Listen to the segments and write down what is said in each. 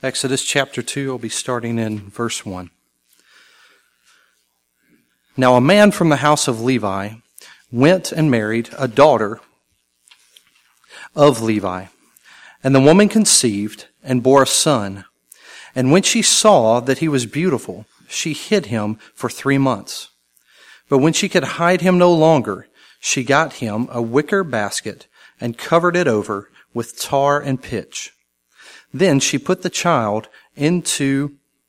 Exodus chapter 2, I'll be starting in verse 1. Now a man from the house of Levi went and married a daughter of Levi. And the woman conceived and bore a son. And when she saw that he was beautiful, she hid him for 3 months. But when she could hide him no longer, she got him a wicker basket and covered it over with tar and pitch. Then she put the child into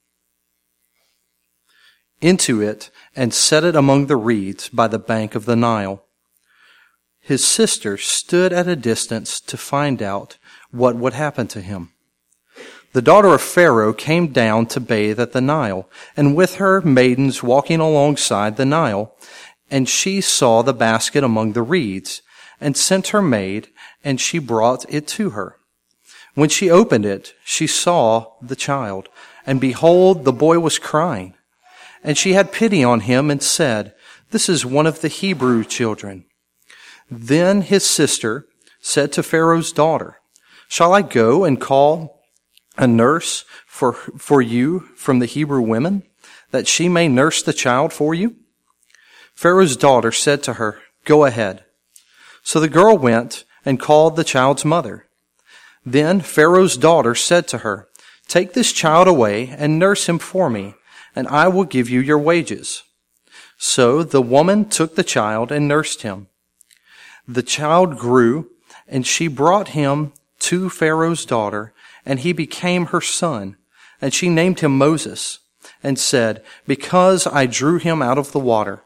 it and set it among the reeds by the bank of the Nile. His sister stood at a distance to find out what would happen to him. The daughter of Pharaoh came down to bathe at the Nile, and with her maidens walking alongside the Nile, and she saw the basket among the reeds, and sent her maid, and she brought it to her. When she opened it, she saw the child, and behold, the boy was crying. And she had pity on him and said, "This is one of the Hebrew children." Then his sister said to Pharaoh's daughter, "Shall I go and call a nurse for you from the Hebrew women, that she may nurse the child for you?" Pharaoh's daughter said to her, "Go ahead." So the girl went and called the child's mother. Then Pharaoh's daughter said to her, "Take this child away and nurse him for me, and I will give you your wages." So the woman took the child and nursed him. The child grew, and she brought him to Pharaoh's daughter, and he became her son. And she named him Moses, and said, "Because I drew him out of the water."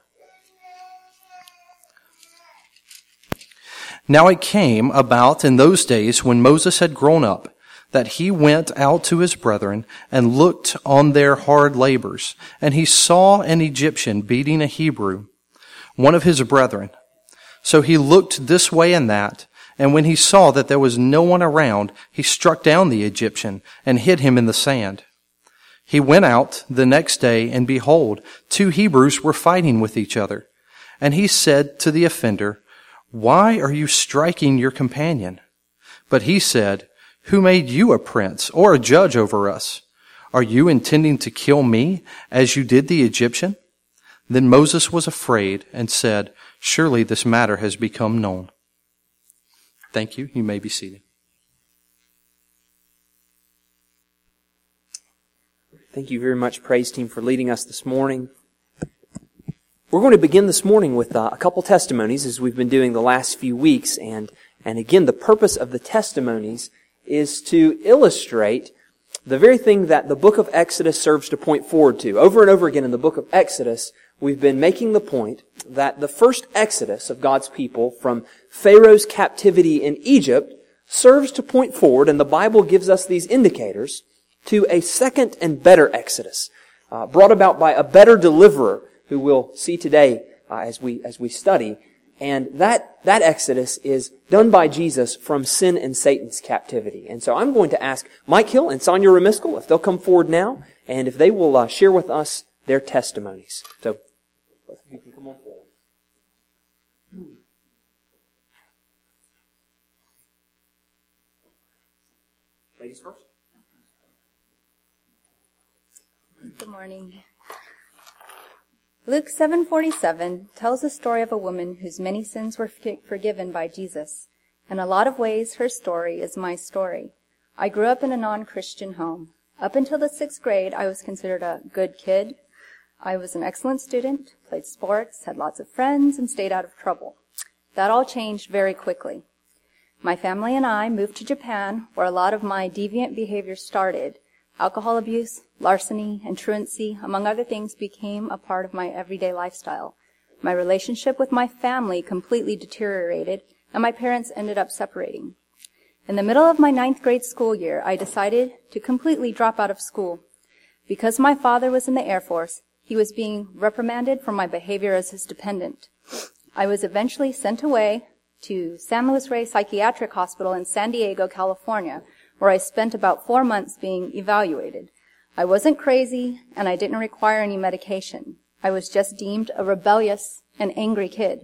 Now it came about in those days when Moses had grown up, that he went out to his brethren and looked on their hard labors. And he saw an Egyptian beating a Hebrew, one of his brethren. So he looked this way and that, and when he saw that there was no one around, he struck down the Egyptian and hid him in the sand. He went out the next day, and behold, 2 Hebrews were fighting with each other. And he said to the offender, "Why are you striking your companion?" But he said, "Who made you a prince or a judge over us? Are you intending to kill me as you did the Egyptian?" Then Moses was afraid and said, "Surely this matter has become known." Thank you. You may be seated. Thank you very much, praise team, for leading us this morning. We're going to begin this morning with a couple testimonies, as we've been doing the last few weeks. And again, the purpose of the testimonies is to illustrate the very thing that the book of Exodus serves to point forward to. Over and over again in the book of Exodus, we've been making the point that the first exodus of God's people from Pharaoh's captivity in Egypt serves to point forward, and the Bible gives us these indicators, to a second and better exodus, brought about by a better deliverer, who we'll see today as we study. And that exodus is done by Jesus from sin and Satan's captivity. And so I'm going to ask Mike Hill and Sonia Remiskel if they'll come forward now, and if they will share with us their testimonies. So, both of you can come on forward. Ladies first. Good morning. Luke 7:47 tells the story of a woman whose many sins were forgiven by Jesus. In a lot of ways, her story is my story. I grew up in a non-Christian home. Up until the 6th grade, I was considered a good kid. I was an excellent student, played sports, had lots of friends, and stayed out of trouble. That all changed very quickly. My family and I moved to Japan, where a lot of my deviant behavior started. Alcohol abuse, larceny, and truancy, among other things, became a part of my everyday lifestyle. My relationship with my family completely deteriorated, and my parents ended up separating. In the middle of my 9th grade school year, I decided to completely drop out of school. Because my father was in the Air Force, he was being reprimanded for my behavior as his dependent. I was eventually sent away to San Luis Rey Psychiatric Hospital in San Diego, California, where I spent about 4 months being evaluated. I wasn't crazy, and I didn't require any medication. I was just deemed a rebellious and angry kid.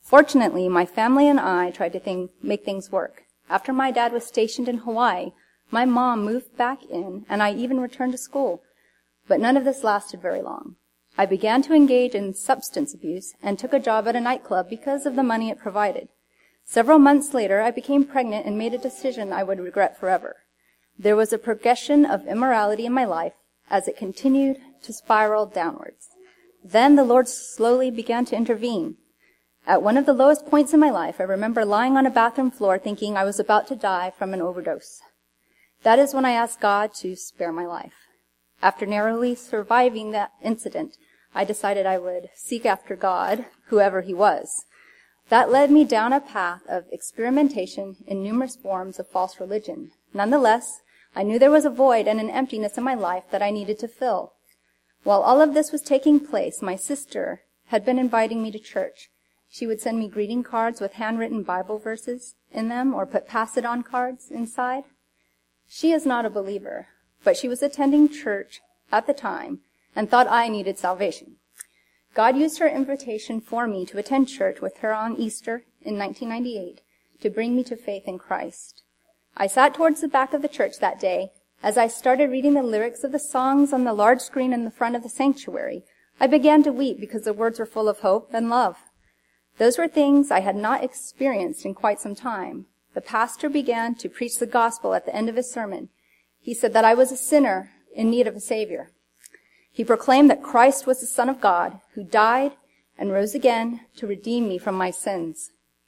Fortunately, my family and I tried to make things work. After my dad was stationed in Hawaii, My mom moved back in, and I even returned to school. But none of this lasted very long. I began to engage in substance abuse and took a job at a nightclub because of the money it provided. Several months later, I became pregnant and made a decision I would regret forever. There was a progression of immorality in my life as it continued to spiral downwards. Then the Lord slowly began to intervene. At one of the lowest points in my life, I remember lying on a bathroom floor thinking I was about to die from an overdose. That is when I asked God to spare my life. After narrowly surviving that incident, I decided I would seek after God, whoever he was. That led me down a path of experimentation in numerous forms of false religion. Nonetheless, I knew there was a void and an emptiness in my life that I needed to fill. While all of this was taking place, my sister had been inviting me to church. She would send me greeting cards with handwritten Bible verses in them or put pass-it-on cards inside. She is not a believer, but she was attending church at the time and thought I needed salvation. God used her invitation for me to attend church with her on Easter in 1998 to bring me to faith in Christ. I sat towards the back of the church that day. As I started reading the lyrics of the songs on the large screen in the front of the sanctuary, I began to weep because the words were full of hope and love. Those were things I had not experienced in quite some time. The pastor began to preach the gospel at the end of his sermon. He said that I was a sinner in need of a Savior. He proclaimed that Christ was the Son of God, who died and rose again to redeem me from my sins.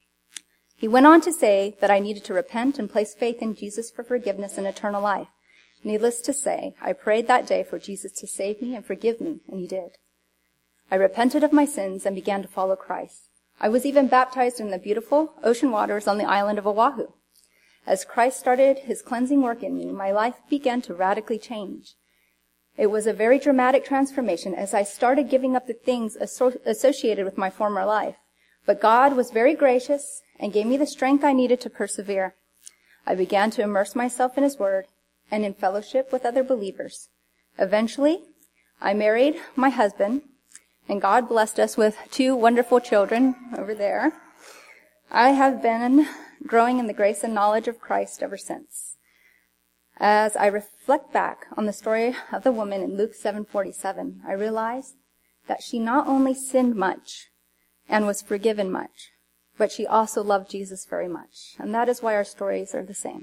He went on to say that I needed to repent and place faith in Jesus for forgiveness and eternal life. Needless to say, I prayed that day for Jesus to save me and forgive me, and he did. I repented of my sins and began to follow Christ. I was even baptized in the beautiful ocean waters on the island of Oahu. As Christ started his cleansing work in me, my life began to radically change. It was a very dramatic transformation as I started giving up the things associated with my former life. But God was very gracious and gave me the strength I needed to persevere. I began to immerse myself in his word and in fellowship with other believers. Eventually, I married my husband, and God blessed us with 2 wonderful children over there. I have been growing in the grace and knowledge of Christ ever since. As I reflect back on the story of the woman in Luke 7:47, I realize that she not only sinned much and was forgiven much, but she also loved Jesus very much. And that is why our stories are the same.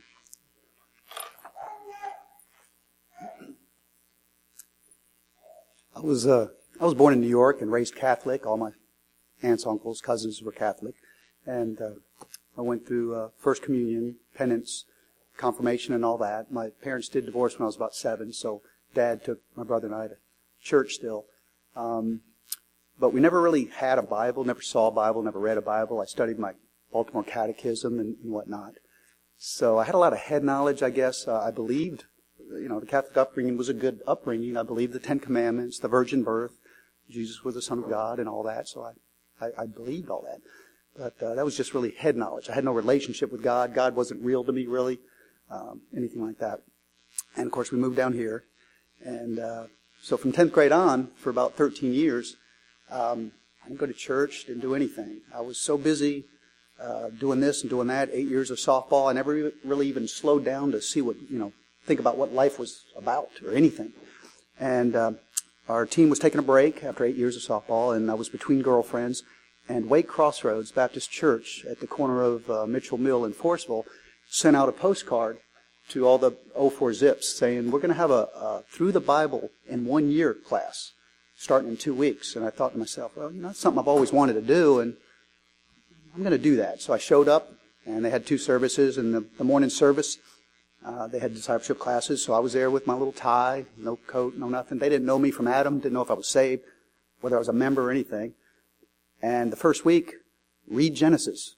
I was born in New York and raised Catholic. All my aunts, uncles, cousins were Catholic. And I went through First Communion, penance, confirmation, and all that. My parents did divorce when I was about 7, so Dad took my brother and I to church still. But we never really had a Bible, never saw a Bible, never read a Bible. I studied my Baltimore Catechism and whatnot. So I had a lot of head knowledge, I guess. I believed, the Catholic upbringing was a good upbringing. I believed the 10 Commandments, the virgin birth, Jesus was the Son of God, and all that. So I believed all that. But that was just really head knowledge. I had no relationship with God. God wasn't real to me, really, anything like that. And, of course, we moved down here. And so from 10th grade on, for about 13 years, I didn't go to church, didn't do anything. I was so busy doing this and doing that, 8 years of softball. I never really even slowed down to see think about what life was about or anything. And our team was taking a break after 8 years of softball, and I was between girlfriends. And Wake Crossroads Baptist Church at the corner of Mitchell Mill and Forestville sent out a postcard to all the 04 Zips saying, we're going to have a Through the Bible in 1 year class starting in 2 weeks. And I thought to myself, well, that's something I've always wanted to do, and I'm going to do that. So I showed up, and they had 2 services. In the morning service, they had discipleship classes, so I was there with my little tie, no coat, no nothing. They didn't know me from Adam, didn't know if I was saved, whether I was a member or anything. And the first week, read Genesis.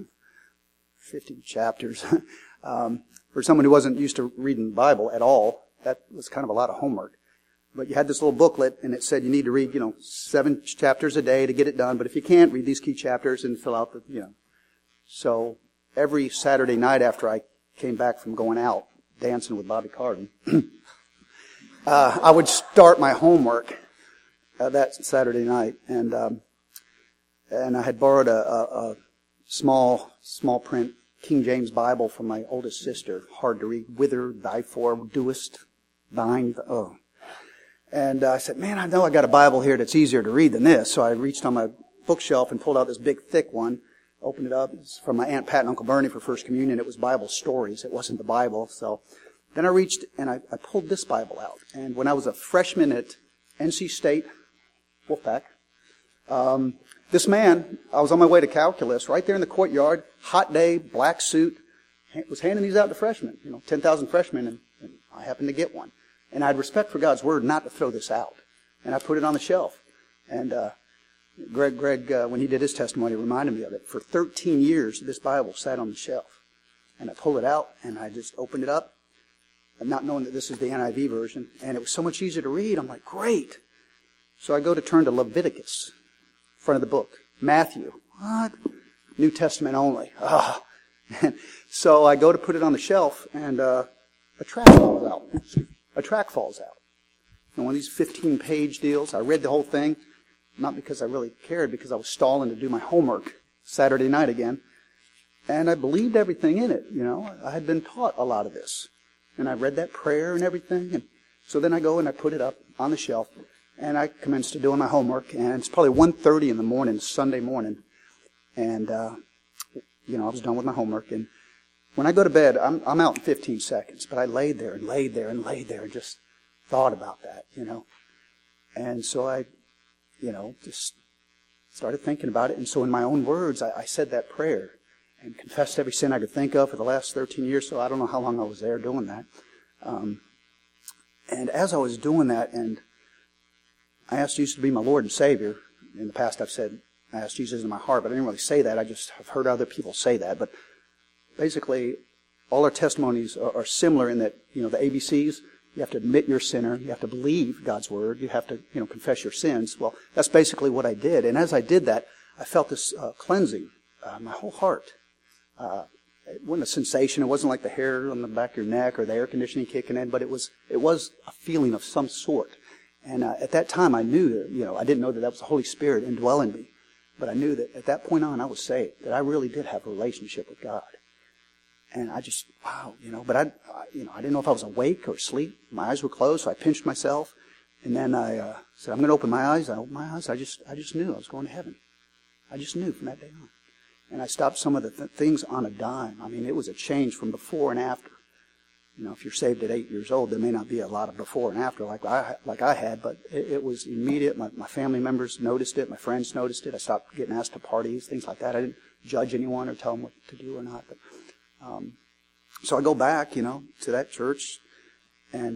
50 chapters. For someone who wasn't used to reading the Bible at all, that was kind of a lot of homework. But you had this little booklet, and it said you need to read, 7 chapters a day to get it done. But if you can't, read these key chapters and fill out the. So every Saturday night after I came back from going out, dancing with Bobby Carden, I would start my homework that Saturday night. And I had borrowed a small print King James Bible from my oldest sister. Hard to read. Whither, thy for, doest, thine, oh. And I said, man, I know I got a Bible here that's easier to read than this. So I reached on my bookshelf and pulled out this big, thick one. Opened it up. It's from my Aunt Pat and Uncle Bernie for First Communion. It was Bible stories. It wasn't the Bible. So then I reached and I pulled this Bible out. And when I was a freshman at NC State, Wolfpack, this man, I was on my way to calculus, right there in the courtyard, hot day, black suit, was handing these out to freshmen, 10,000 freshmen, and I happened to get one. And I had respect for God's Word not to throw this out. And I put it on the shelf. And Greg, when he did his testimony, reminded me of it. For 13 years, this Bible sat on the shelf. And I pulled it out, and I just opened it up, not knowing that this is the NIV version. And it was so much easier to read. I'm like, great. So I go to turn to Leviticus, front of the book. Matthew, what? New Testament only. Oh. So I go to put it on the shelf, and a track falls out. And one of these 15-page deals. I read the whole thing, not because I really cared, because I was stalling to do my homework Saturday night again. And I believed everything in it, I had been taught a lot of this. And I read that prayer and everything. And so then I go and I put it up on the shelf. And I commenced to doing my homework. And it's probably 1:30 in the morning, Sunday morning. And, I was done with my homework. And when I go to bed, I'm out in 15 seconds. But I laid there and just thought about that, And so I, just started thinking about it. And so in my own words, I said that prayer and confessed every sin I could think of for the last 13 years. So I don't know how long I was there doing that. And as I was doing that, and I asked Jesus to be my Lord and Savior. In the past, I've said, I asked Jesus in my heart, but I didn't really say that. I just have heard other people say that. But basically, all our testimonies are similar in that, the ABCs, you have to admit you're a sinner. You have to believe God's Word. You have to, confess your sins. Well, that's basically what I did. And as I did that, I felt this cleansing, my whole heart. It wasn't a sensation. It wasn't like the hair on the back of your neck or the air conditioning kicking in, but it was a feeling of some sort. And at that time, I knew that, I didn't know that was the Holy Spirit indwelling me. But I knew that at that point on, I was saved, that I really did have a relationship with God. And I just, wow, but I didn't know if I was awake or asleep. My eyes were closed, so I pinched myself. And then I said, I'm going to open my eyes. I opened my eyes. I just knew I was going to heaven. I just knew from that day on. And I stopped some of the things on a dime. I mean, it was a change from before and after. If you're saved at 8 years old, there may not be a lot of before and after like I had, but it was immediate. My family members noticed it. My friends noticed it. I stopped getting asked to parties, things like that. I didn't judge anyone or tell them what to do or not. But so I go back, to that church, and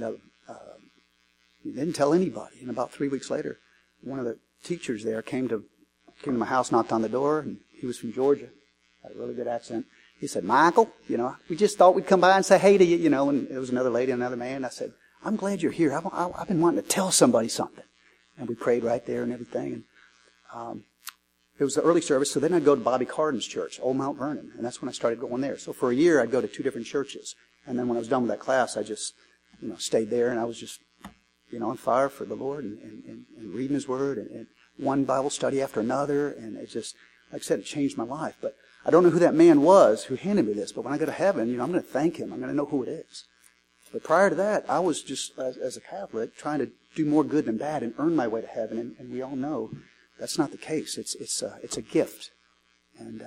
didn't tell anybody. And about 3 weeks later, one of the teachers there came to my house, knocked on the door, and he was from Georgia. Had a really good accent. He said, Michael, we just thought we'd come by and say hey to you, and there was another lady, another man. I said, I'm glad you're here. I've been wanting to tell somebody something. And we prayed right there and everything. And it was the early service, so then I'd go to Bobby Cardin's church, Old Mount Vernon, and that's when I started going there. So for a year, I'd go to 2 different churches. And then when I was done with that class, I just, stayed there, and I was just, on fire for the Lord and reading His Word and one Bible study after another. And it just, like I said, it changed my life. But I don't know who that man was who handed me this, but when I go to heaven, I'm going to thank him. I'm going to know who it is. But prior to that, I was just, as a Catholic, trying to do more good than bad and earn my way to heaven. And we all know that's not the case. It's a gift, and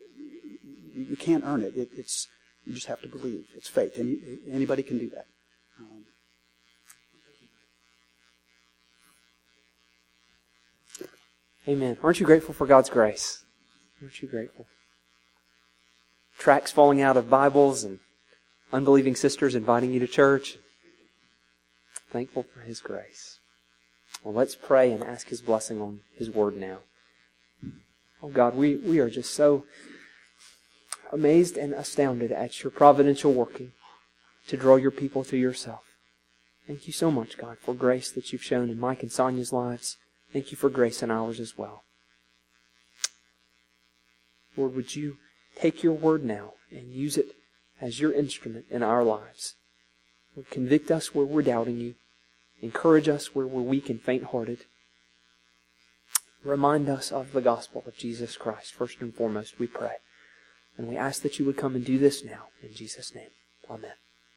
you can't earn it. You just have to believe. It's faith. Anybody can do that. Amen. Aren't you grateful for God's grace? Aren't you grateful? Tracts falling out of Bibles and unbelieving sisters inviting you to church. Thankful for His grace. Well, let's pray and ask His blessing on His Word now. Oh God, we are just so amazed and astounded at your providential working to draw your people to yourself. Thank you so much, God, for grace that you've shown in Mike and Sonia's lives. Thank you for grace in ours as well. Lord, would you take your word now and use it as your instrument in our lives. Lord, convict us where we're doubting you. Encourage us where we're weak and faint-hearted. Remind us of the gospel of Jesus Christ, first and foremost, we pray. And we ask that you would come and do this now. In Jesus' name. Amen.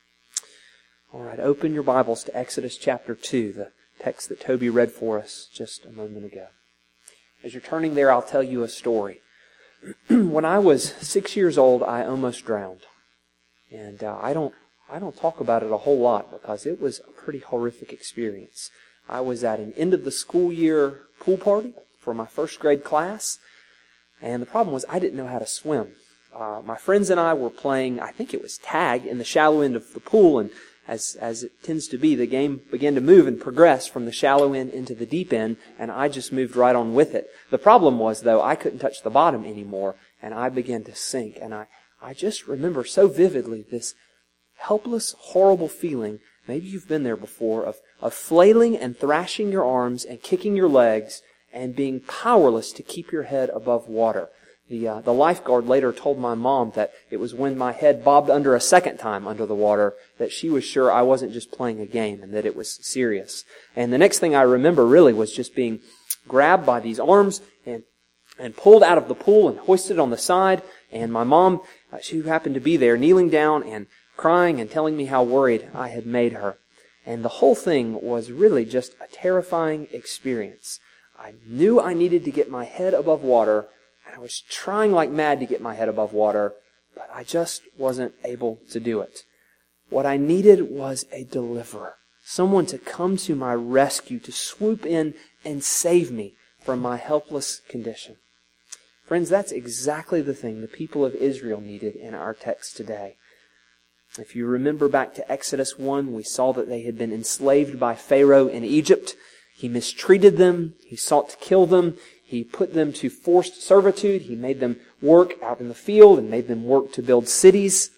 All right, open your Bibles to Exodus chapter 2, the text that Toby read for us just a moment ago. As you're turning there, I'll tell you a story. When I was 6 years old, I almost drowned. And I don't talk about it a whole lot because it was a pretty horrific experience. I was at an end of the school year pool party for my first grade class. And the problem was I didn't know how to swim. My friends and I were playing, I think it was tag, in the shallow end of the pool. And as it tends to be, the game began to move and progress from the shallow end into the deep end, and I just moved right on with it. The problem was, though, I couldn't touch the bottom anymore, and I began to sink. And I just remember so vividly this helpless, horrible feeling, maybe you've been there before, of flailing and thrashing your arms and kicking your legs and being powerless to keep your head above water. The lifeguard later told my mom that it was when my head bobbed under a second time under the water that she was sure I wasn't just playing a game and that it was serious. And the next thing I remember really was just being grabbed by these arms and pulled out of the pool and hoisted on the side. And my mom, she happened to be there, kneeling down and crying and telling me how worried I had made her. And the whole thing was really just a terrifying experience. I knew I needed to get my head above water, and I was trying like mad to get my head above water, but I just wasn't able to do it. What I needed was a deliverer, someone to come to my rescue, to swoop in and save me from my helpless condition. Friends, that's exactly the thing the people of Israel needed in our text today. If you remember back to Exodus 1, we saw that they had been enslaved by Pharaoh in Egypt. He mistreated them. He sought to kill them. He put them to forced servitude. He made them work out in the field and made them work to build cities.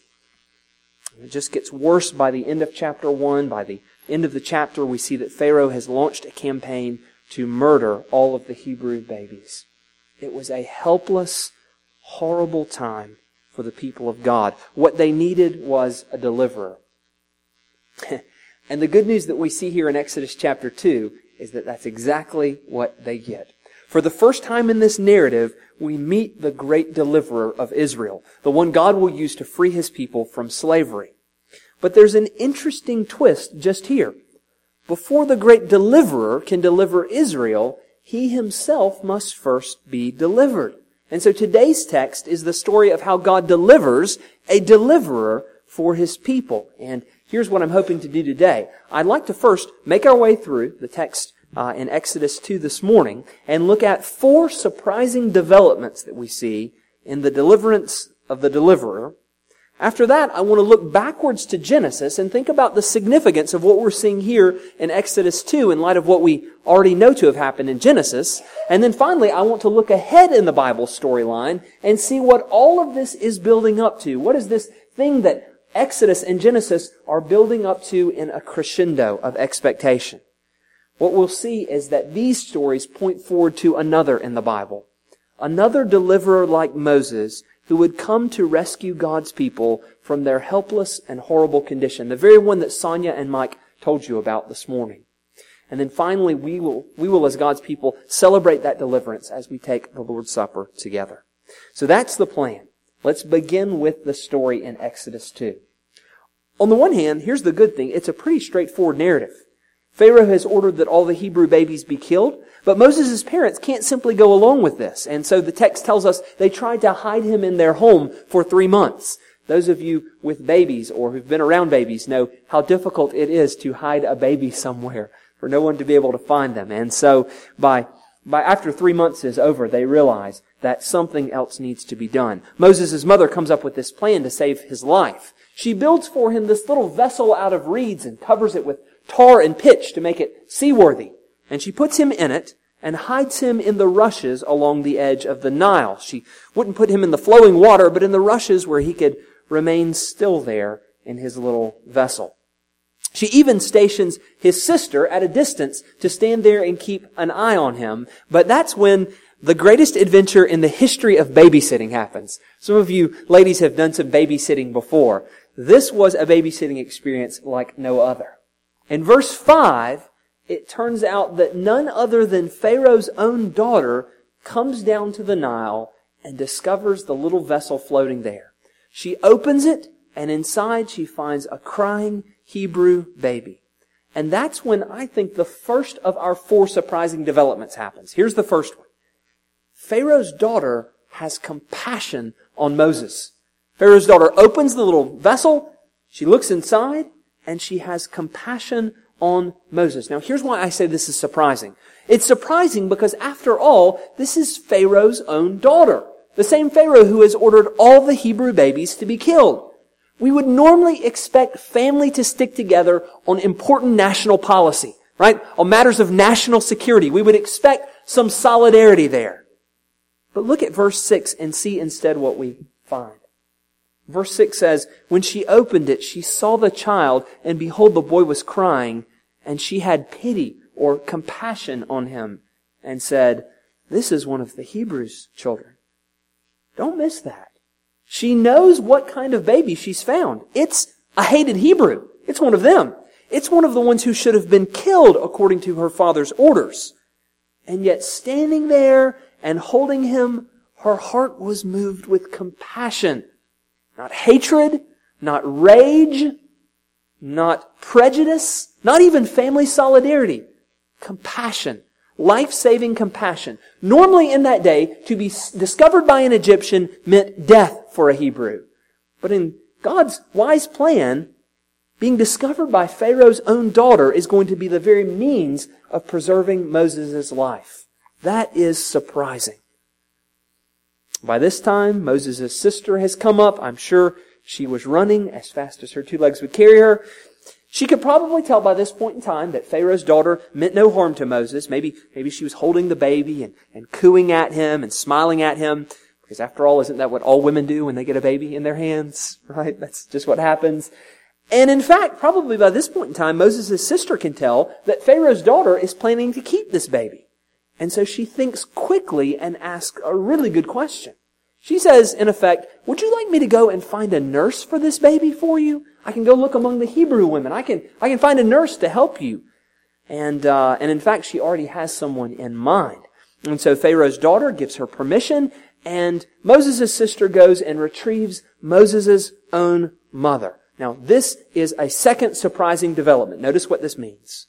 It just gets worse by the end of chapter 1. By the end of the chapter, we see that Pharaoh has launched a campaign to murder all of the Hebrew babies. It was a helpless, horrible time for the people of God. What they needed was a deliverer. And the good news that we see here in Exodus chapter 2 is that that's exactly what they get. For the first time in this narrative, we meet the great deliverer of Israel, the one God will use to free His people from slavery. But there's an interesting twist just here. Before the great deliverer can deliver Israel, He Himself must first be delivered. And so today's text is the story of how God delivers a deliverer for His people. And here's what I'm hoping to do today. I'd like to first make our way through the text in Exodus 2 this morning and look at 4 surprising developments that we see in the deliverance of the deliverer. After that, I want to look backwards to Genesis and think about the significance of what we're seeing here in Exodus 2 in light of what we already know to have happened in Genesis. And then finally, I want to look ahead in the Bible storyline and see what all of this is building up to. What is this thing that Exodus and Genesis are building up to in a crescendo of expectation? What we'll see is that these stories point forward to another in the Bible. Another deliverer like Moses who would come to rescue God's people from their helpless and horrible condition. The very one that Sonia and Mike told you about this morning. And then finally, we will as God's people celebrate that deliverance as we take the Lord's Supper together. So that's the plan. Let's begin with the story in Exodus 2. On the one hand, here's the good thing. It's a pretty straightforward narrative. Pharaoh has ordered that all the Hebrew babies be killed, but Moses' parents can't simply go along with this. And so the text tells us they tried to hide him in their home for 3 months. Those of you with babies or who've been around babies know how difficult it is to hide a baby somewhere for no one to be able to find them. And so by after 3 months is over, they realize that something else needs to be done. Moses' mother comes up with this plan to save his life. She builds for him this little vessel out of reeds and covers it with tar and pitch to make it seaworthy. And she puts him in it and hides him in the rushes along the edge of the Nile. She wouldn't put him in the flowing water, but in the rushes where he could remain still there in his little vessel. She even stations his sister at a distance to stand there and keep an eye on him. But that's when the greatest adventure in the history of babysitting happens. Some of you ladies have done some babysitting before. This was a babysitting experience like no other. In verse 5, it turns out that none other than Pharaoh's own daughter comes down to the Nile and discovers the little vessel floating there. She opens it, and inside she finds a crying Hebrew baby. And that's when I think the first of our 4 surprising developments happens. Here's the first one. Pharaoh's daughter has compassion on Moses. Pharaoh's daughter opens the little vessel, she looks inside, and she has compassion on Moses. Now here's why I say this is surprising. It's surprising because after all, this is Pharaoh's own daughter. The same Pharaoh who has ordered all the Hebrew babies to be killed. We would normally expect family to stick together on important national policy, right? On matters of national security. We would expect some solidarity there. But look at verse 6 and see instead what we find. Verse 6 says, when she opened it, she saw the child, and behold, the boy was crying, and she had pity or compassion on him, and said, this is one of the Hebrews' children. Don't miss that. She knows what kind of baby she's found. It's a hated Hebrew. It's one of them. It's one of the ones who should have been killed according to her father's orders. And yet standing there and holding him, her heart was moved with compassion. Not hatred, not rage, not prejudice, not even family solidarity. Compassion. Life-saving compassion. Normally in that day, to be discovered by an Egyptian meant death for a Hebrew. But in God's wise plan, being discovered by Pharaoh's own daughter is going to be the very means of preserving Moses' life. That is surprising. By this time, Moses' sister has come up. I'm sure she was running as fast as her 2 legs would carry her. She could probably tell by this point in time that Pharaoh's daughter meant no harm to Moses. Maybe she was holding the baby and cooing at him and smiling at him. Because after all, isn't that what all women do when they get a baby in their hands? Right? That's just what happens. And in fact, probably by this point in time, Moses' sister can tell that Pharaoh's daughter is planning to keep this baby. And so she thinks quickly and asks a really good question. She says, in effect, would you like me to go and find a nurse for this baby for you? I can go look among the Hebrew women. I can find a nurse to help you. And in fact, she already has someone in mind. And so Pharaoh's daughter gives her permission, and Moses' sister goes and retrieves Moses' own mother. Now, this is a second surprising development. Notice what this means.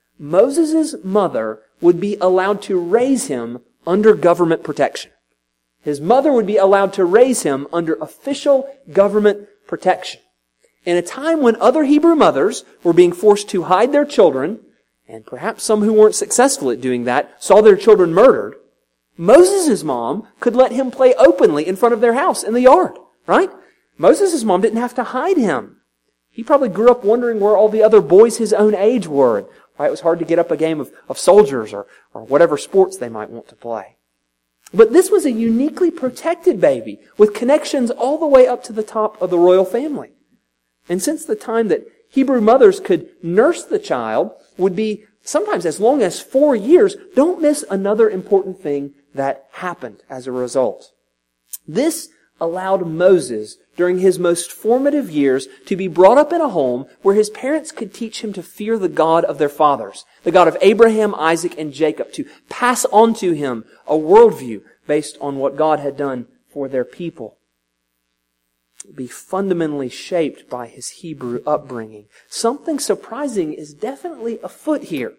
Moses' mother would be allowed to raise him under government protection. His mother would be allowed to raise him under official government protection. In a time when other Hebrew mothers were being forced to hide their children, and perhaps some who weren't successful at doing that saw their children murdered, Moses' mom could let him play openly in front of their house in the yard, right? Moses' mom didn't have to hide him. He probably grew up wondering where all the other boys his own age were. Right? It was hard to get up a game of soldiers or whatever sports they might want to play. But this was a uniquely protected baby with connections all the way up to the top of the royal family. And since the time that Hebrew mothers could nurse the child would be sometimes as long as 4 years, don't miss another important thing that happened as a result. This allowed Moses, during his most formative years, to be brought up in a home where his parents could teach him to fear the God of their fathers, the God of Abraham, Isaac, and Jacob, to pass on to him a worldview based on what God had done for their people. Be fundamentally shaped by his Hebrew upbringing. Something surprising is definitely afoot here.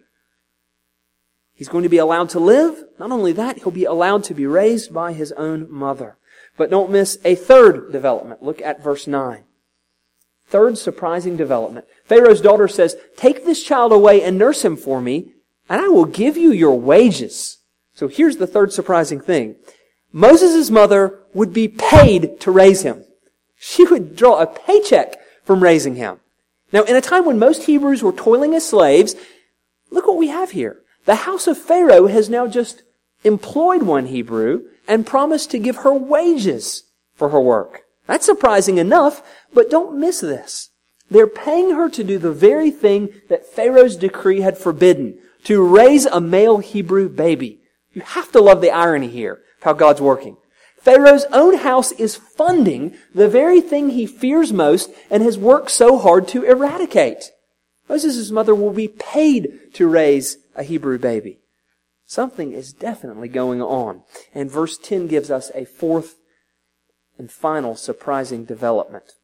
He's going to be allowed to live. Not only that, he'll be allowed to be raised by his own mother. But don't miss a third development. Look at verse 9. Third surprising development. Pharaoh's daughter says, "Take this child away and nurse him for me, and I will give you your wages." So here's the third surprising thing. Moses' mother would be paid to raise him. She would draw a paycheck from raising him. Now, in a time when most Hebrews were toiling as slaves, look what we have here. The house of Pharaoh has now just employed one Hebrew and promised to give her wages for her work. That's surprising enough, but don't miss this. They're paying her to do the very thing that Pharaoh's decree had forbidden, to raise a male Hebrew baby. You have to love the irony here, how God's working. Pharaoh's own house is funding the very thing he fears most and has worked so hard to eradicate. Moses' mother will be paid to raise a Hebrew baby. Something is definitely going on. And verse 10 gives us a fourth and final surprising development.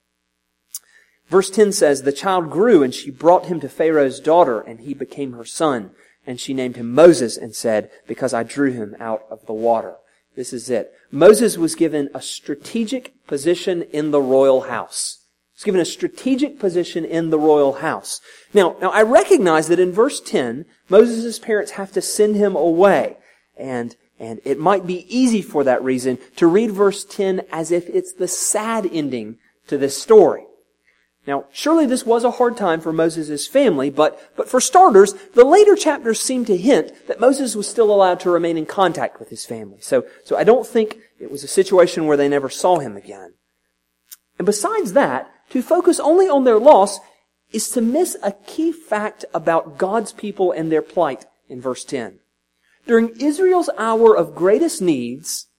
Verse 10 says, "The child grew, and she brought him to Pharaoh's daughter, and he became her son. And she named him Moses and said, 'Because I drew him out of the water.'" This is it. Moses was given a strategic position in the royal house. He was given a strategic position in the royal house. Now I recognize that in verse 10, Moses' parents have to send him away. And it might be easy for that reason to read verse 10 as if it's the sad ending to this story. Now, surely this was a hard time for Moses' family, but for starters, the later chapters seem to hint that Moses was still allowed to remain in contact with his family. So I don't think it was a situation where they never saw him again. And besides that, to focus only on their loss is to miss a key fact about God's people and their plight in verse 10. During Israel's hour of greatest needs,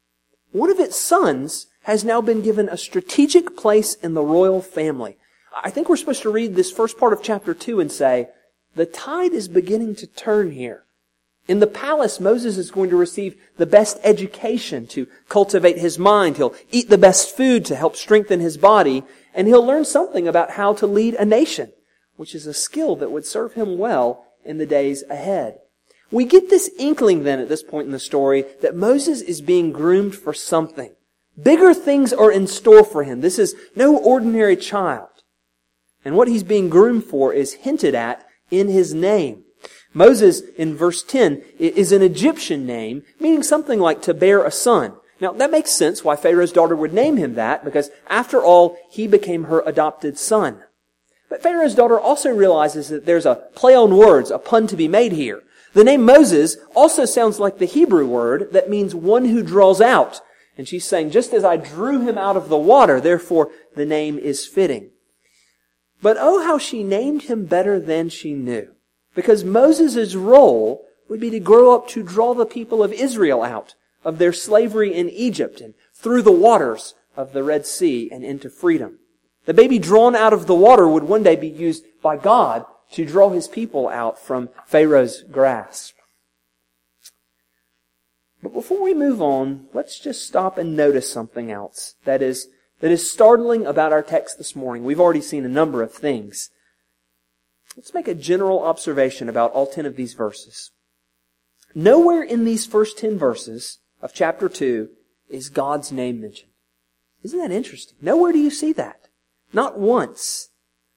one of its sons has now been given a strategic place in the royal family. I think we're supposed to read this first part of chapter 2 and say, the tide is beginning to turn here. In the palace, Moses is going to receive the best education to cultivate his mind. He'll eat the best food to help strengthen his body. And he'll learn something about how to lead a nation, which is a skill that would serve him well in the days ahead. We get this inkling then at this point in the story that Moses is being groomed for something. Bigger things are in store for him. This is no ordinary child. And what he's being groomed for is hinted at in his name. Moses, in verse 10, is an Egyptian name, meaning something like to bear a son. Now, that makes sense why Pharaoh's daughter would name him that, because after all, he became her adopted son. But Pharaoh's daughter also realizes that there's a play on words, a pun to be made here. The name Moses also sounds like the Hebrew word that means one who draws out. And she's saying, just as I drew him out of the water, therefore the name is fitting. But oh, how she named him better than she knew. Because Moses' role would be to grow up to draw the people of Israel out of their slavery in Egypt and through the waters of the Red Sea and into freedom. The baby drawn out of the water would one day be used by God to draw His people out from Pharaoh's grasp. But before we move on, let's just stop and notice something else that is startling about our text this morning. We've already seen a number of things. Let's make a general observation about all 10 of these verses. Nowhere in these first 10 verses of chapter 2 is God's name mentioned. Isn't that interesting? Nowhere do you see that. Not once.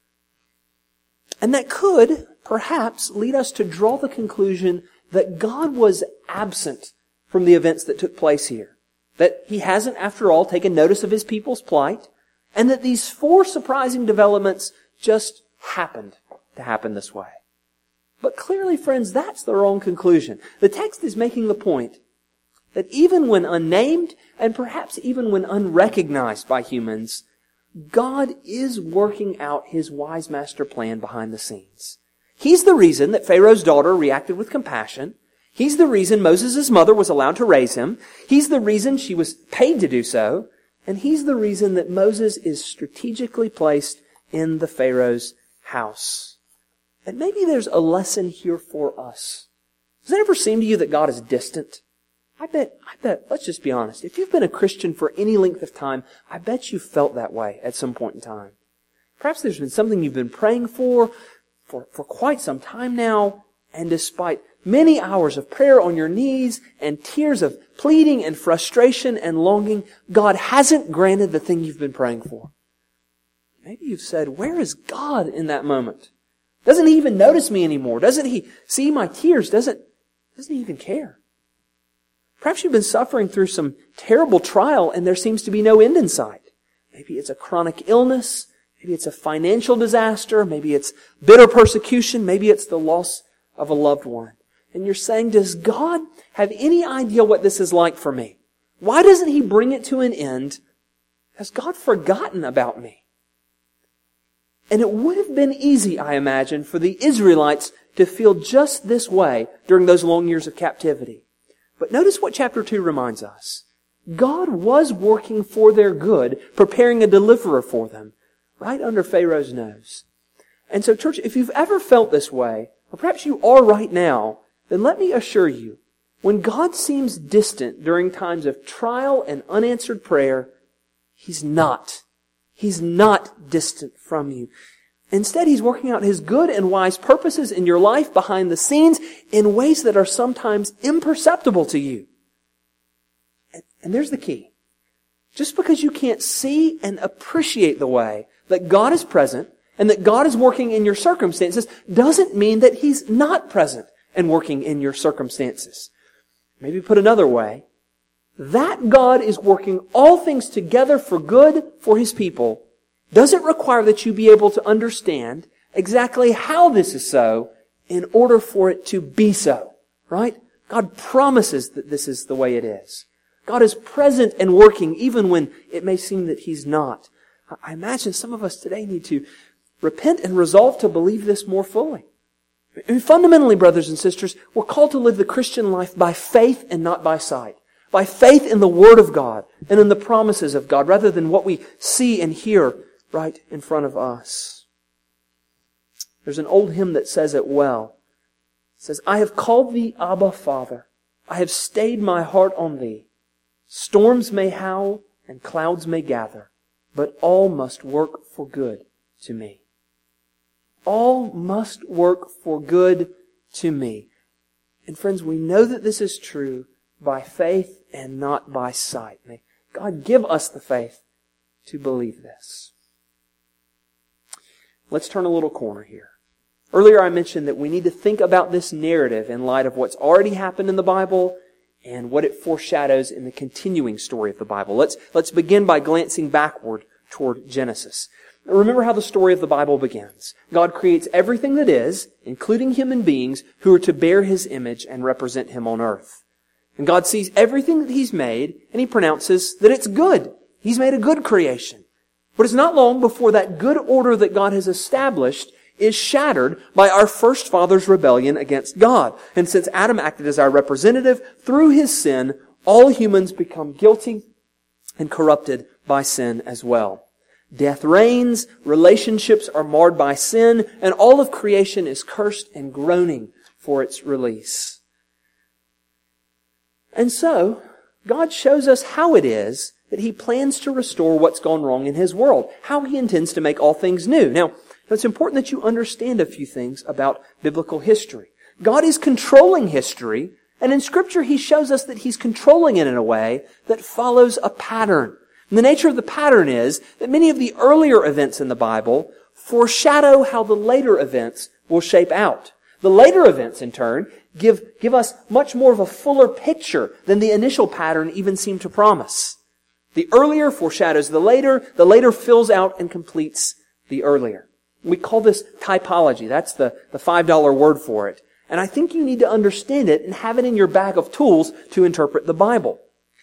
And that could, perhaps, lead us to draw the conclusion that God was absent from the events that took place here. That He hasn't, after all, taken notice of His people's plight, and that these 4 surprising developments just happened to happen this way. But clearly, friends, that's the wrong conclusion. The text is making the point that even when unnamed, and perhaps even when unrecognized by humans, God is working out His wise master plan behind the scenes. He's the reason that Pharaoh's daughter reacted with compassion. He's the reason Moses' mother was allowed to raise him. He's the reason she was paid to do so. And He's the reason that Moses is strategically placed in the Pharaoh's house. And maybe there's a lesson here for us. Does it ever seem to you that God is distant? I bet, let's just be honest. If you've been a Christian for any length of time, I bet you felt that way at some point in time. Perhaps there's been something you've been praying for quite some time now, and despite many hours of prayer on your knees and tears of pleading and frustration and longing, God hasn't granted the thing you've been praying for. Maybe you've said, where is God in that moment? Doesn't He even notice me anymore? Doesn't He see my tears? Doesn't He even care? Perhaps you've been suffering through some terrible trial and there seems to be no end in sight. Maybe it's a chronic illness. Maybe it's a financial disaster. Maybe it's bitter persecution. Maybe it's the loss of a loved one. And you're saying, does God have any idea what this is like for me? Why doesn't He bring it to an end? Has God forgotten about me? And it would have been easy, I imagine, for the Israelites to feel just this way during those long years of captivity. But notice what chapter 2 reminds us. God was working for their good, preparing a deliverer for them, right under Pharaoh's nose. And so, church, if you've ever felt this way, or perhaps you are right now, then let me assure you, When God seems distant during times of trial and unanswered prayer, He's not. He's not distant from you. Instead, He's working out His good and wise purposes in your life behind the scenes in ways that are sometimes imperceptible to you. And there's the key. Just because you can't see and appreciate the way that God is present and that God is working in your circumstances doesn't mean that He's not present and working in your circumstances. Maybe put another way, that God is working all things together for good for His people doesn't require that you be able to understand exactly how this is so in order for it to be so. Right? God promises that this is the way it is. God is present and working even when it may seem that He's not. I imagine some of us today need to repent and resolve to believe this more fully. Fundamentally, brothers and sisters, we're called to live the Christian life by faith and not by sight. By faith in the Word of God and in the promises of God, rather than what we see and hear right in front of us. There's an old hymn that says it well. It says, I have called Thee Abba, Father. I have stayed my heart on Thee. Storms may howl and clouds may gather, but all must work for good to me. All must work for good to me. And friends, we know that this is true by faith and not by sight. May God give us the faith to believe this. Let's turn a little corner here. Earlier I mentioned that we need to think about this narrative in light of what's already happened in the Bible and what it foreshadows in the continuing story of the Bible. Let's begin by glancing backward toward Genesis. Remember how the story of the Bible begins. God creates everything that is, including human beings who are to bear His image and represent Him on earth. And God sees everything that He's made, and He pronounces that it's good. He's made a good creation. But it's not long before that good order that God has established is shattered by our first father's rebellion against God. And since Adam acted as our representative, through his sin, all humans become guilty and corrupted by sin as well. Death reigns, relationships are marred by sin, and all of creation is cursed and groaning for its release. And so, God shows us how it is that He plans to restore what's gone wrong in His world, how He intends to make all things new. Now, it's important that you understand a few things about biblical history. God is controlling history, and in Scripture He shows us that He's controlling it in a way that follows a pattern. And the nature of the pattern is that many of the earlier events in the Bible foreshadow how the later events will shape out. The later events, in turn, give us much more of a fuller picture than the initial pattern even seemed to promise. The earlier foreshadows the later fills out and completes the earlier. We call this typology. That's the $5 word for it. And I think you need to understand it and have it in your bag of tools to interpret the Bible.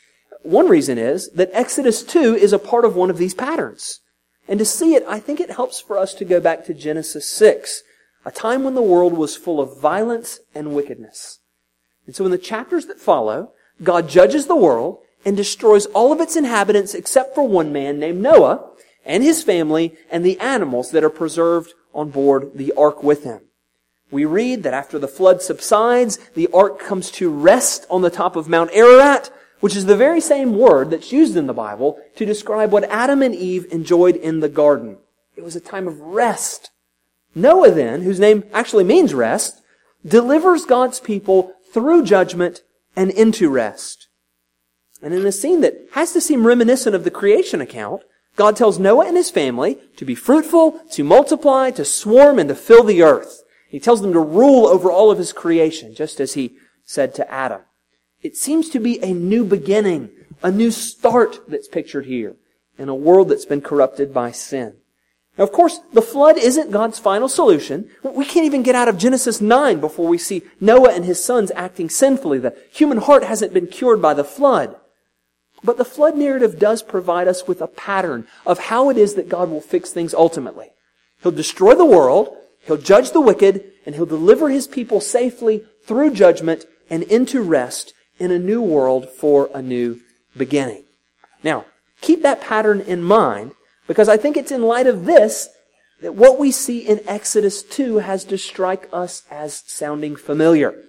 One reason is that Exodus 2 is a part of one of these patterns. And to see it, I think it helps for us to go back to Genesis 6, a time when the world was full of violence and wickedness. And so in the chapters that follow, God judges the world and destroys all of its inhabitants except for one man named Noah and his family and the animals that are preserved on board the ark with him. We read that after the flood subsides, the ark comes to rest on the top of Mount Ararat, which is the very same word that's used in the Bible to describe what Adam and Eve enjoyed in the garden. It was a time of rest. Noah then, whose name actually means rest, delivers God's people through judgment and into rest. And in a scene that has to seem reminiscent of the creation account, God tells Noah and his family to be fruitful, to multiply, to swarm, and to fill the earth. He tells them to rule over all of His creation, just as He said to Adam. It seems to be a new beginning, a new start that's pictured here in a world that's been corrupted by sin. Now, of course, the flood isn't God's final solution. We can't even get out of Genesis 9 before we see Noah and his sons acting sinfully. The human heart hasn't been cured by the flood. But the flood narrative does provide us with a pattern of how it is that God will fix things ultimately. He'll destroy the world, He'll judge the wicked, and He'll deliver His people safely through judgment and into rest in a new world for a new beginning. Now, keep that pattern in mind, because I think it's in light of this that what we see in Exodus 2 has to strike us as sounding familiar.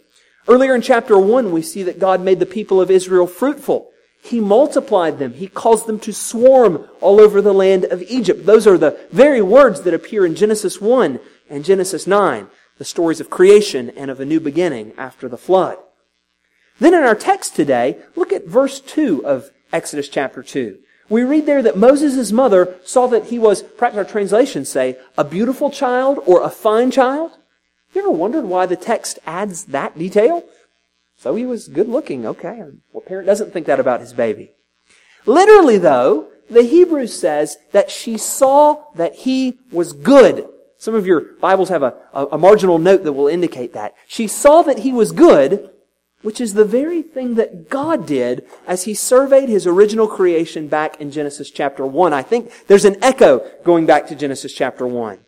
Earlier in chapter 1, we see that God made the people of Israel fruitful. He multiplied them. He caused them to swarm all over the land of Egypt. Those are the very words that appear in Genesis 1 and Genesis 9, the stories of creation and of a new beginning after the flood. Then in our text today, look at verse 2 of Exodus chapter 2. We read there that Moses' mother saw that he was, perhaps our translations say, a beautiful child or a fine child. You ever wondered why the text adds that detail? So he was good looking. Okay, what parent doesn't think that about his baby? Literally though, the Hebrew says that she saw that he was good. Some of your Bibles have a marginal note that will indicate that. She saw that he was good, which is the very thing that God did as He surveyed His original creation back in Genesis chapter 1. I think there's an echo going back to Genesis chapter 1.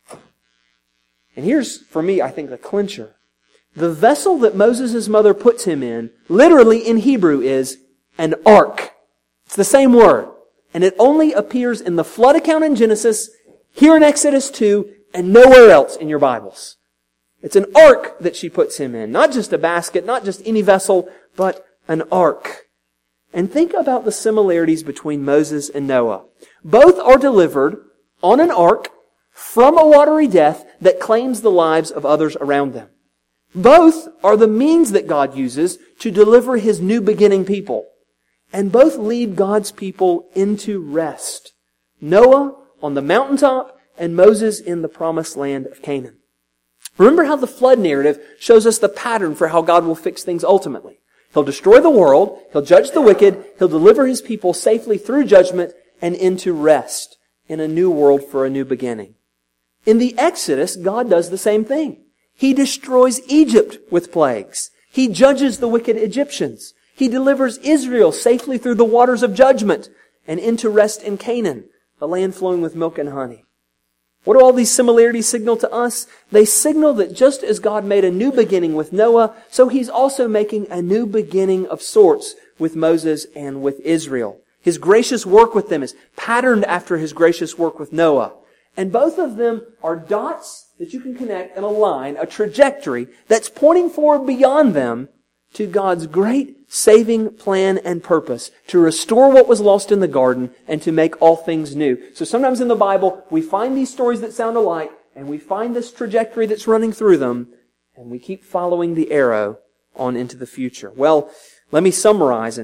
And here's, for me, I think the clincher. The vessel that Moses' mother puts him in, literally in Hebrew, is an ark. It's the same word. And it only appears in the flood account in Genesis, here in Exodus 2, and nowhere else in your Bibles. It's an ark that she puts him in. Not just a basket, not just any vessel, but an ark. And think about the similarities between Moses and Noah. Both are delivered on an ark from a watery death that claims the lives of others around them. Both are the means that God uses to deliver His new beginning people. And both lead God's people into rest. Noah on the mountaintop and Moses in the promised land of Canaan. Remember how the flood narrative shows us the pattern for how God will fix things ultimately. He'll destroy the world, He'll judge the wicked, He'll deliver His people safely through judgment and into rest in a new world for a new beginning. In the Exodus, God does the same thing. He destroys Egypt with plagues. He judges the wicked Egyptians. He delivers Israel safely through the waters of judgment and into rest in Canaan, the land flowing with milk and honey. What do all these similarities signal to us? They signal that just as God made a new beginning with Noah, so He's also making a new beginning of sorts with Moses and with Israel. His gracious work with them is patterned after His gracious work with Noah. And both of them are dots that you can connect in a line, a trajectory that's pointing forward beyond them to God's great saving plan and purpose to restore what was lost in the garden and to make all things new. So sometimes in the Bible, we find these stories that sound alike and we find this trajectory that's running through them and we keep following the arrow on into the future. Well, let me summarize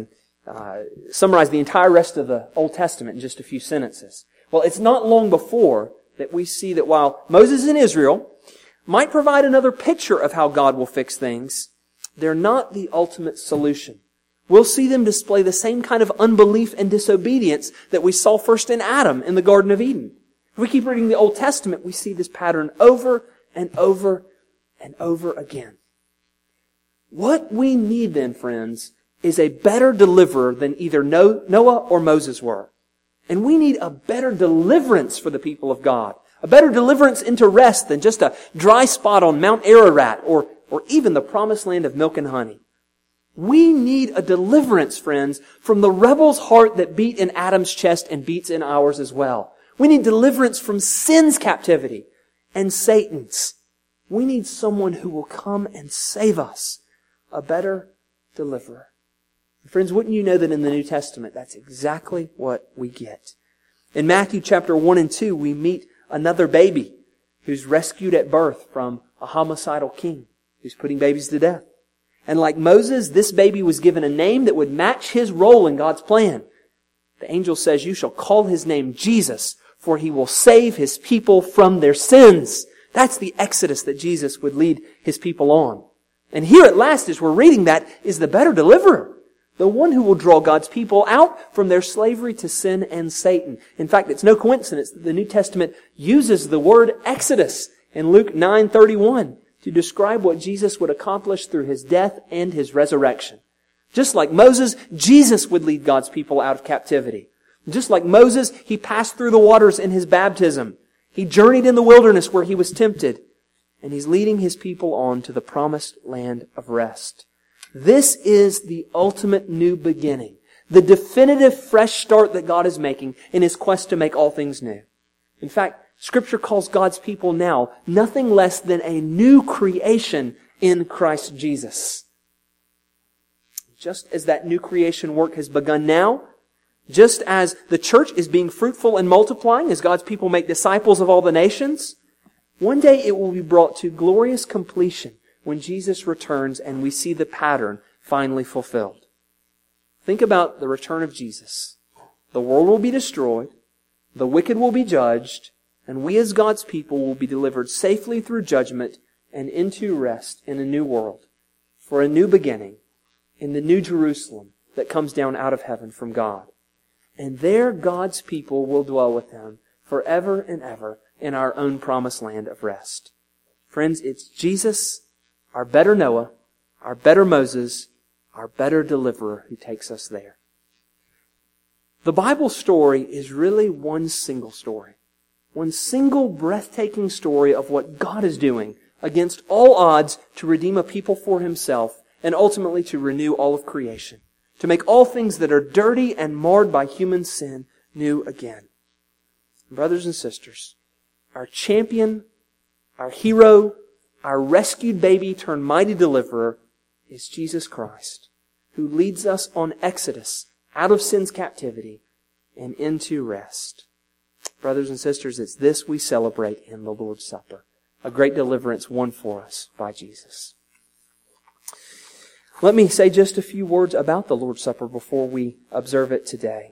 the entire rest of the Old Testament in just a few sentences. Well, it's not long before that we see that while Moses and Israel might provide another picture of how God will fix things, they're not the ultimate solution. We'll see them display the same kind of unbelief and disobedience that we saw first in Adam in the Garden of Eden. If we keep reading the Old Testament, we see this pattern over and over and over again. What we need then, friends, is a better deliverer than either Noah or Moses were. And we need a better deliverance for the people of God. A better deliverance into rest than just a dry spot on Mount Ararat or even the promised land of milk and honey. We need a deliverance, friends, from the rebel's heart that beat in Adam's chest and beats in ours as well. We need deliverance from sin's captivity and Satan's. We need someone who will come and save us. A better deliverer. Friends, wouldn't you know that in the New Testament, that's exactly what we get. In Matthew chapter 1 and 2, we meet another baby who's rescued at birth from a homicidal king who's putting babies to death. And like Moses, this baby was given a name that would match his role in God's plan. The angel says, "You shall call his name Jesus, for he will save his people from their sins." That's the exodus that Jesus would lead his people on. And here at last, as we're reading that, is the better deliverer. The one who will draw God's people out from their slavery to sin and Satan. In fact, it's no coincidence that the New Testament uses the word Exodus in Luke 9:31 to describe what Jesus would accomplish through His death and His resurrection. Just like Moses, Jesus would lead God's people out of captivity. Just like Moses, He passed through the waters in His baptism. He journeyed in the wilderness where He was tempted. And He's leading His people on to the promised land of rest. This is the ultimate new beginning, the definitive fresh start that God is making in His quest to make all things new. In fact, Scripture calls God's people now nothing less than a new creation in Christ Jesus. just as that new creation work has begun now, just as the church is being fruitful and multiplying, as God's people make disciples of all the nations, one day it will be brought to glorious completion when Jesus returns and we see the pattern finally fulfilled. Think about the return of Jesus. The world will be destroyed, the wicked will be judged, and we as God's people will be delivered safely through judgment and into rest in a new world, for a new beginning, in the new Jerusalem that comes down out of heaven from God. And there God's people will dwell with Him forever and ever in our own promised land of rest. Friends, it's Jesus, our better Noah, our better Moses, our better deliverer who takes us there. The Bible story is really one single story. One single breathtaking story of what God is doing against all odds to redeem a people for Himself and ultimately to renew all of creation. To make all things that are dirty and marred by human sin new again. Brothers and sisters, our champion, our hero, our rescued baby turned mighty deliverer is Jesus Christ, who leads us on exodus out of sin's captivity and into rest. Brothers and sisters, it's this we celebrate in the Lord's Supper, a great deliverance won for us by Jesus. Let me say just a few words about the Lord's Supper before we observe it today.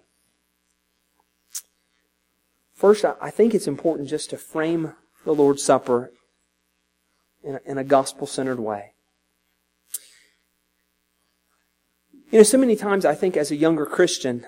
First, I think it's important just to frame the Lord's Supper in a gospel-centered way. You know, so many times I think as a younger Christian,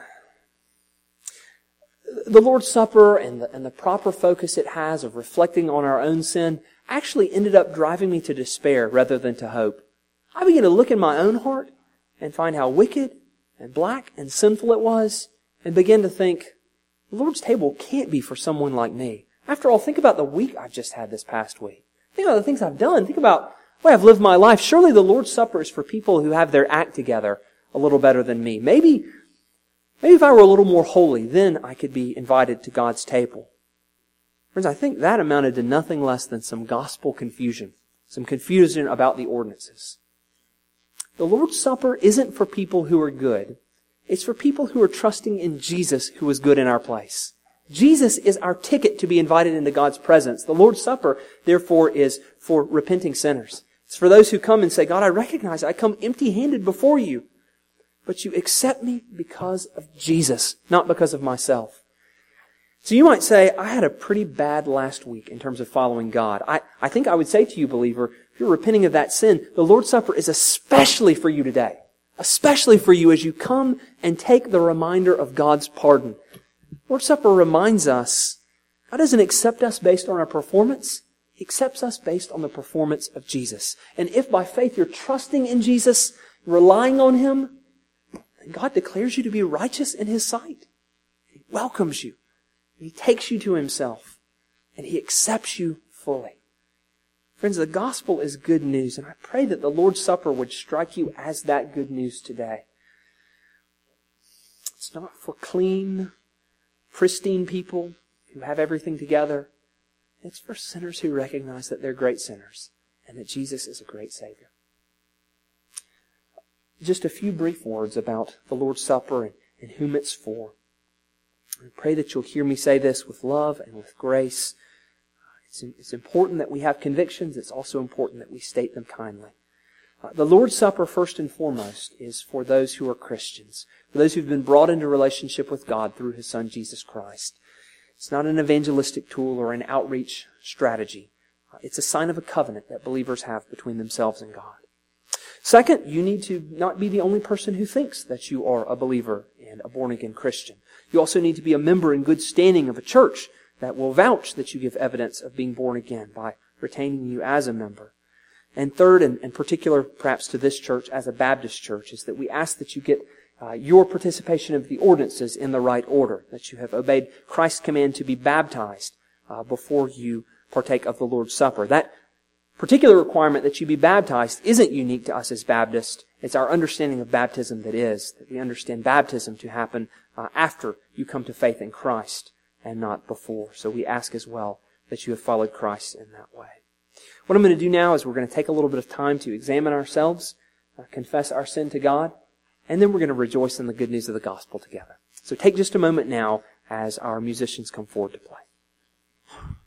the Lord's Supper and the proper focus it has of reflecting on our own sin actually ended up driving me to despair rather than to hope. I began to look in my own heart and find how wicked and black and sinful it was, and begin to think, the Lord's table can't be for someone like me. After all, think about the week I've just had this past week. Think about the things I've done. Think about the way I've lived my life. Surely the Lord's Supper is for people who have their act together a little better than me. Maybe if I were a little more holy, then I could be invited to God's table. Friends, I think that amounted to nothing less than some gospel confusion. Some confusion about the ordinances. The Lord's Supper isn't for people who are good. It's for people who are trusting in Jesus who was good in our place. Jesus is our ticket to be invited into God's presence. The Lord's Supper, therefore, is for repenting sinners. It's for those who come and say, God, I recognize I come empty-handed before you. But you accept me because of Jesus, not because of myself. So you might say, I had a pretty bad last week in terms of following God. I think I would say to you, believer, if you're repenting of that sin, the Lord's Supper is especially for you today. Especially for you as you come and take the reminder of God's pardon. Lord's Supper reminds us, God doesn't accept us based on our performance. He accepts us based on the performance of Jesus. And if by faith you're trusting in Jesus, relying on Him, then God declares you to be righteous in His sight. He welcomes you. He takes you to Himself. And He accepts you fully. Friends, the gospel is good news, and I pray that the Lord's Supper would strike you as that good news today. It's not for clean, pristine people who have everything together. It's for sinners who recognize that they're great sinners and that Jesus is a great Savior. Just a few brief words about the Lord's Supper and whom it's for. I pray that you'll hear me say this with love and with grace. It's important that we have convictions. It's also important that we state them kindly. The Lord's Supper, first and foremost, is for those who are Christians, for those who've been brought into relationship with God through His Son, Jesus Christ. It's not an evangelistic tool or an outreach strategy. It's a sign of a covenant that believers have between themselves and God. Second, you need to not be the only person who thinks that you are a believer and a born-again Christian. You also need to be a member in good standing of a church that will vouch that you give evidence of being born again by retaining you as a member. And third, and particular perhaps to this church as a Baptist church, is that we ask that you get your participation of the ordinances in the right order, that you have obeyed Christ's command to be baptized before you partake of the Lord's Supper. That particular requirement that you be baptized isn't unique to us as Baptists. It's our understanding of baptism that we understand baptism to happen after you come to faith in Christ and not before. So we ask as well that you have followed Christ in that way. What I'm going to do now is we're going to take a little bit of time to examine ourselves, confess our sin to God, and then we're going to rejoice in the good news of the gospel together. So take just a moment now as our musicians come forward to play.